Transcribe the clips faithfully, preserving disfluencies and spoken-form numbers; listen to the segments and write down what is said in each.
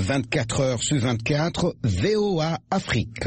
vingt-quatre heures sur vingt-quatre, V O A Afrique.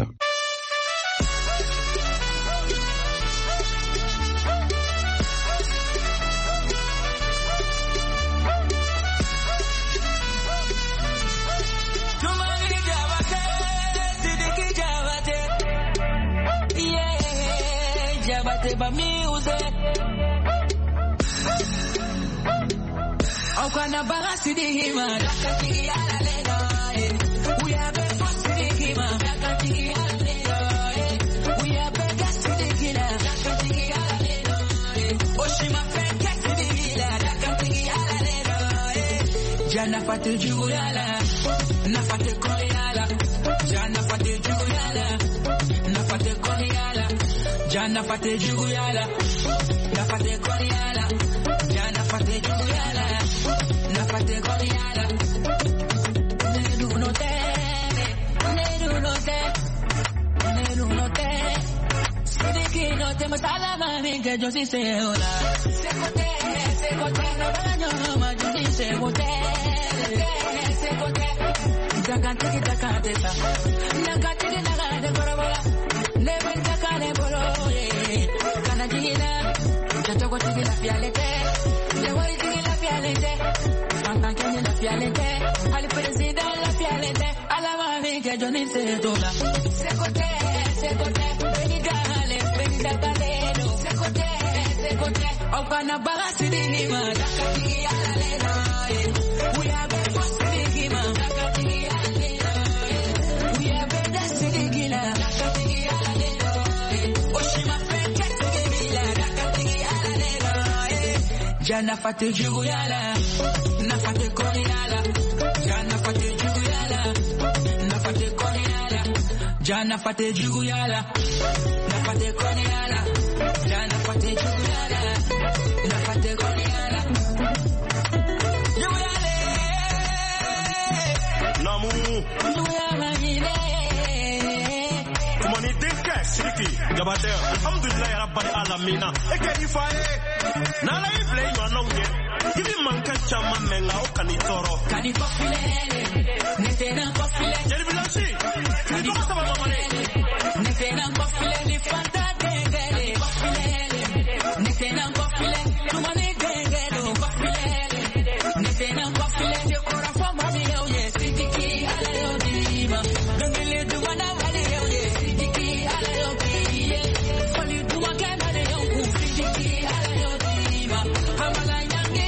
Okwana barasi di hima, dakati ala lena. We have a fuss di hima, dakati ala lena. We have a gas di hina, dakati ala lena. Oshima fekes di hila, dakati ala lena. Jana fatu juguyala, nafate koyala. Jana fate juguyala, nafate koyala. Jana fate juguyala, nafate koyala. Jana fate juguyala. Nafate koyala, neru no te, neru no te, neru no te. Sidiki no te masala mami que yo sí sé hola. Se cote, se cote, no daño más yo sí sé cote, se cote. Dakante ki dakante ta, dakante ki dakante borobola, never dakane boro ye. Kana jina, jato ko tiki la fialete, never tiki la fialete. Can't la fialete, al presidente la fialete, a la mami que yo ni sé toda. Se cote, se cote, venidale, venidale, se cote, se cote. Okana bagasi di hima, dakati ala lena. We have a fuss di hima, dakati ala lena. We have a dance di hina, dakati ala lena. Oshima fekes di hila, dakati ala lena. Jana fatu juguyala. Nafate koyala, jana fate juguyala, nafate koyala, jana fate juguyala, nafate koyala, jana fate juguyala, nafate koyala. Juguyale, namu, juguyala ile. Kumani dinke siriki, jabate, alhamdulillah rabbil alamina. Eke ifaye, nala ifle imanonge. Give manka chama menga o kanitoro. Kanifofilele, netena kofile. Jeri bilansi, kani to sama mamale. Netena kofile ni fanta dengele. Kofilele, netena kofile, tumani dengele. Kofilele, netena kofile, dekora fama miyo ye. Sidiki ala yo dima, dengele dumana wale yo ye. Sidiki ala yo biye, fali duma kema de yo ku. Sidiki ala yo dima, hamala yange.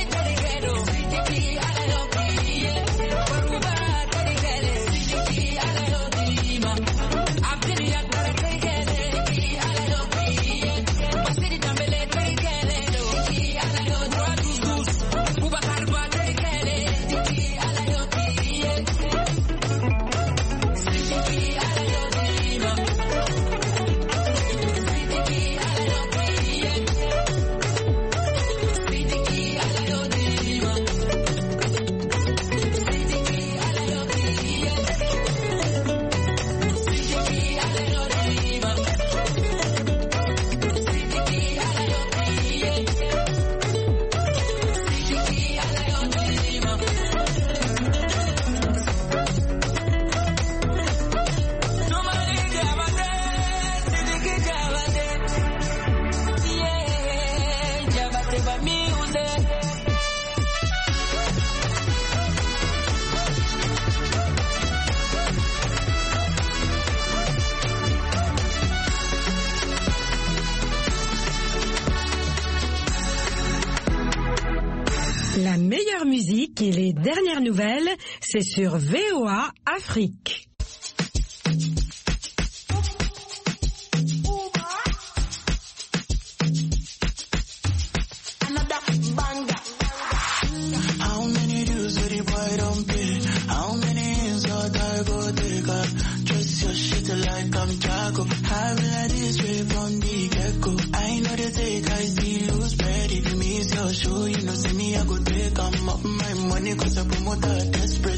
La meilleure musique et les dernières nouvelles, c'est sur V O A Afrique. Show you know, see me, I go take, I'm up my money, cause I promote that desperate.